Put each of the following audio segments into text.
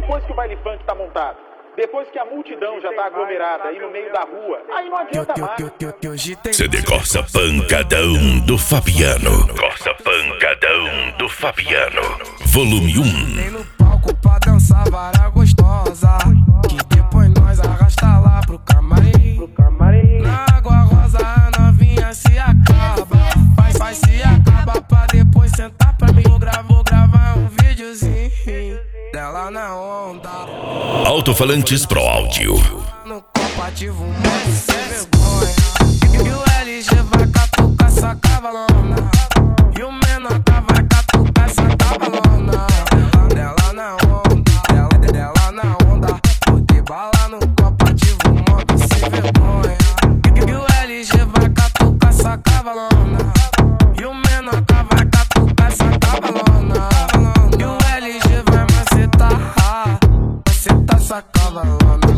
depois que o baile funk tá montado, depois que a multidão já tá aglomerada aí no meio da rua, aí não adianta mais. CD Corsa Pancadão do Fabiano. Corsa Pancadão do Fabiano. Volume 1. Tem no palco pra dançar vara gostosa, que depois nós arrasta lá pro camarim. Na água rosa a novinha se acaba, vai se acaba pra depois sentar pra mim. Vou gravar um videozinho dela na onda. Alto-falantes Pro Áudio. No compativo, um sem vergonha. E o LG vai catucar essa cavalona, e o menor vai catucar essa cavalona. Dela na onda, dela na onda. Botei bala no compativo, modo sem vergonha. E o LG vai catucar essa cavalona, e o menor vai catucar essa cavalona. E o LG vai macetar essa cavalona.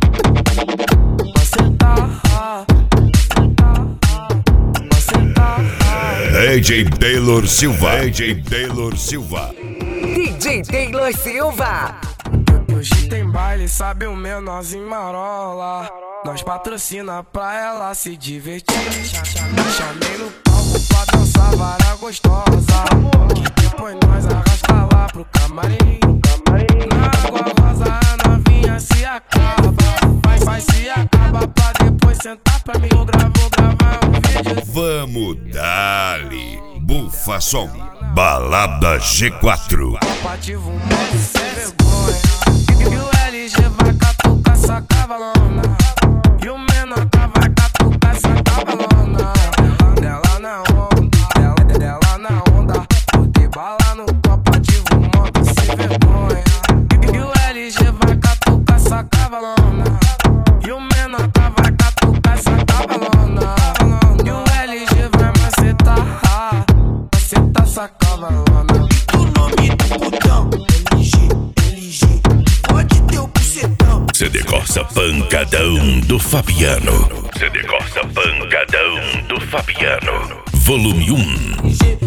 DJ Taylor Silva. DJ Taylor Silva. DJ Taylor Silva. Hoje tem baile, sabe o menorzinho marola. Nós patrocina pra ela se divertir. Chamei no palco pra dançar vara gostosa, que depois nós arrasta lá pro camarim. Na água rosa a novinha se acaba, vai se acaba pra depois sentar pra mim. Vou gravar um vídeo. Vamos dali. Bufa som. Balada G4. Compativo, um monte sem vergonha. E o LG vai catucar essa cavalona, e o menor vai catucar essa cavalona. Dela na onda, dela na onda. Botei bala no compativo, um monte sem vergonha. E o LG vai catucar essa cavalona, e o menor vai catucar essa cavalona. E o LG vai macetar essa cavalona. O nome do putão, LG, pode ter o bucetão. CD Corsa Pancadão do Fabiano. CD Corsa Pancadão do Fabiano. Volume 1.